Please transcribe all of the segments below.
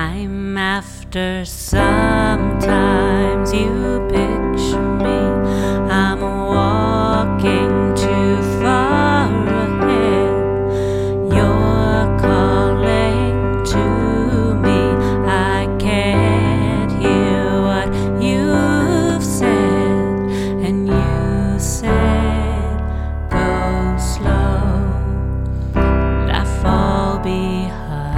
Time after sometimes you picture me. I'm walking too far ahead. You're calling to me. I can't hear what you've said. And you said, go slow, and I fall behind.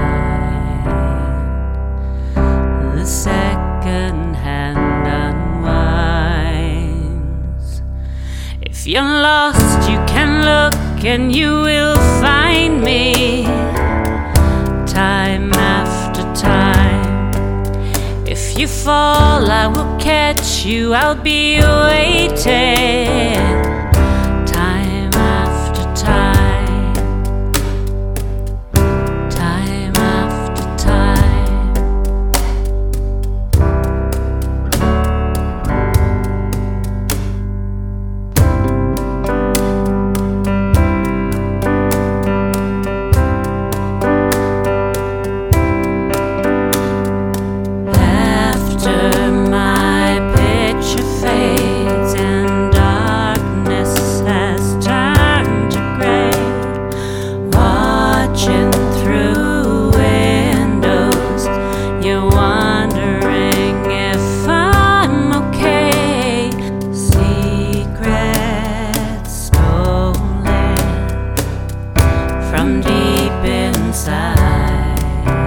The second hand unwinds. If you're lost, you can look and you will find me. Time after time. If you fall, I will catch you. I'll be waiting. Time after time. Time after time. After my picture fades and darkness has turned to gray, watching through windows, you're wondering if I'm okay. Secrets stolen from deep inside.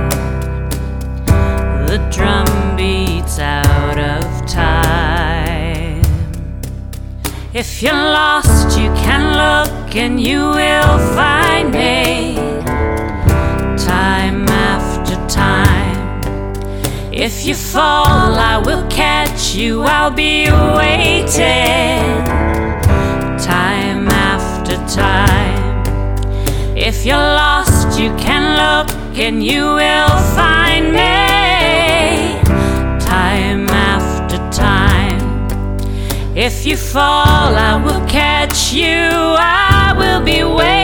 The drum beats out of time. If you're lost, you can look and you will find me. Time after time. If you fall, I will catch you. I'll be waiting. Time after time. If you're lost, you can look and you will find me. Time after time. If you fall, I will catch you. I will be waiting.